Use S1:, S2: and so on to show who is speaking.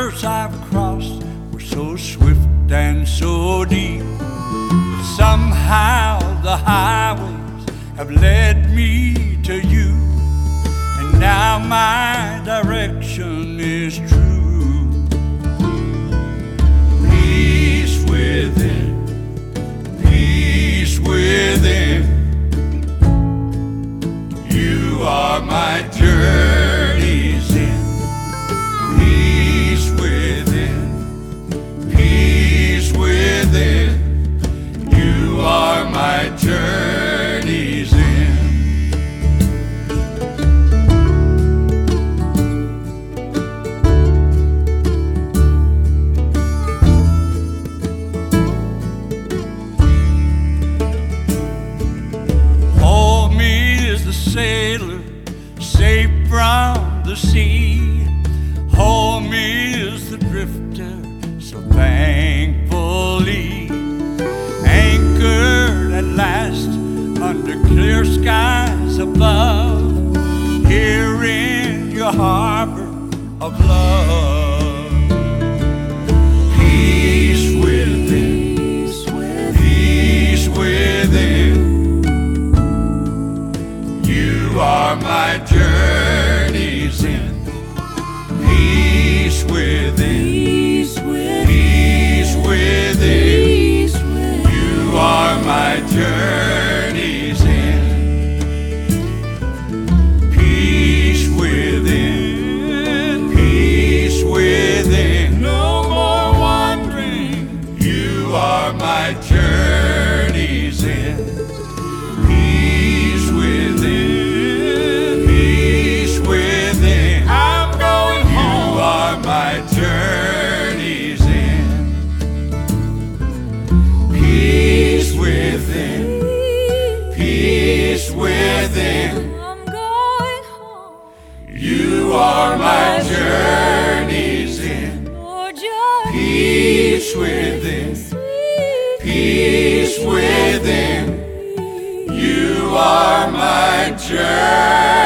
S1: rivers I've crossed were so swift and so deep. Somehow the highways have led me to you, and now my direction is true. Peace within, peace within. You are my journey's end. Peace within, peace within. You are my journey's end. Hold me as the sailor safe from the sea. Hold me as the drifter so thankfully anchored at last under clear skies above, here in your harbor of love. Peace within, peace within. You are my journey's end. Peace within, peace within. You are my journey's end. Peace within, peace within. No more wandering. You are my journey's end. Peace within, peace within. I'm going home. You are my journey's end. Peace within, peace within.
S2: I'm going home.
S1: You are my journey's end.
S2: Your journey
S1: Peace within,
S2: sweet.
S1: peace within. You are my journey.